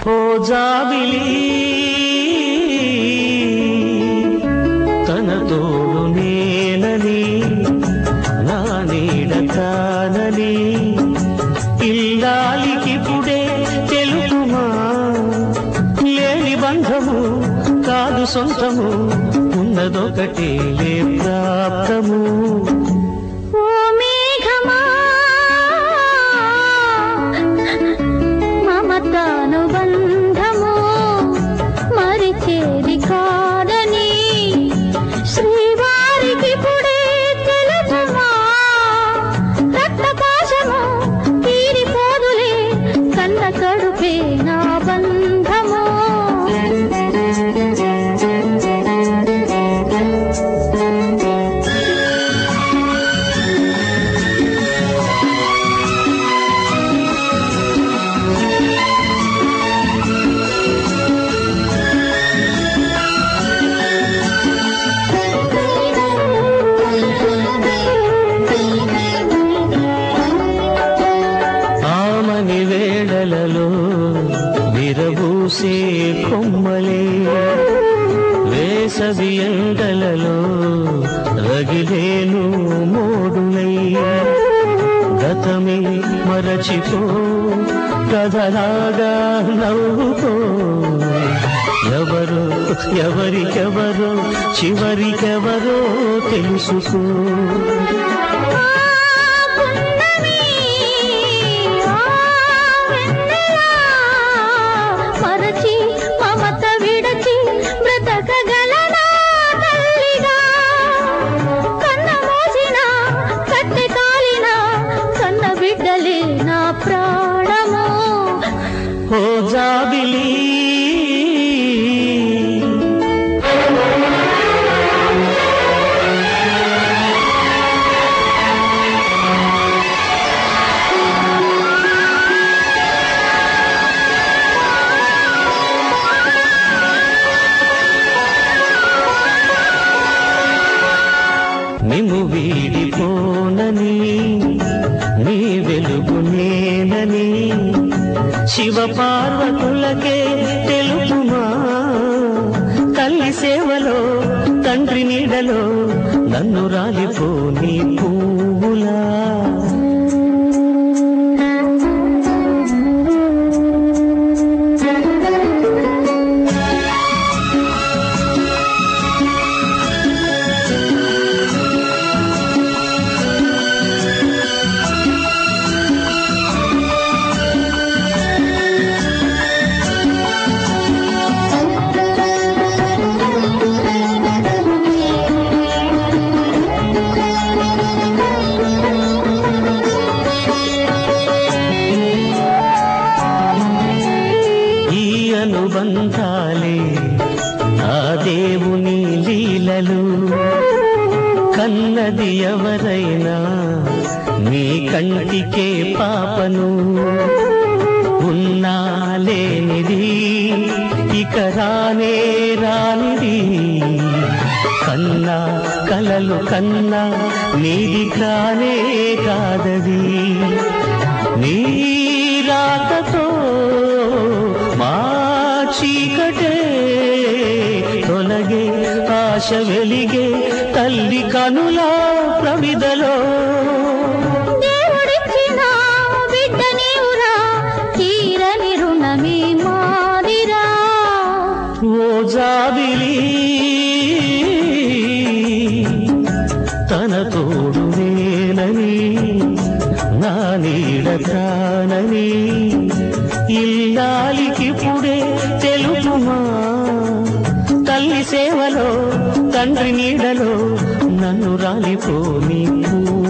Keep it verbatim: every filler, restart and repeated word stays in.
ఓ జాబిలి తన తోడు నేనని నా నీడ తానని ఇల్లాలికి పుడే తెలుపుమా లేని బంధము కాదు సొంతము ఉన్నదొకటే లే ప్రాప్తము విరబూసే కొమ్మలే వేసవి ఎండలలో రగిలేను మోడులై గతమే మరచిపో కథలాగా నవ్వుకో ఎవరు ఎవరికెవరో చివరికెవరో తెలుసుకో ఓ జాబిలి నిన్ను వీడిపోనని నీ వెలుగు నేనని శివ పార్వతులకే తెలుపుమా తల్లి సేవలో తండ్రి నీడలో నన్ను రాలిపోని పువ్వులా అనుబంధాలే ఆ దేవుని లీలలు కన్నది ఎవరైనా నీ కంటికే పాపను ఉన్నా లేనిది ఇక రానే రానిది కన్నా కలలు కన్నా నీది కానే కాదది నీ రాకతో మా చీకటే తొలగే ఆశ వెలిగే తల్లి కనుల ప్రమిదలో దేవుడిచ్చిన బిడ్డ నీవురా తీరని రుణమే మాదిరా ఓ జాబిలి తన తోడు నేనని నా నీడ తానని ఇల్లాలికి పుడే తెలుపుమా తల్లి సేవలో తండ్రి నీడలో నన్ను రాలిపోని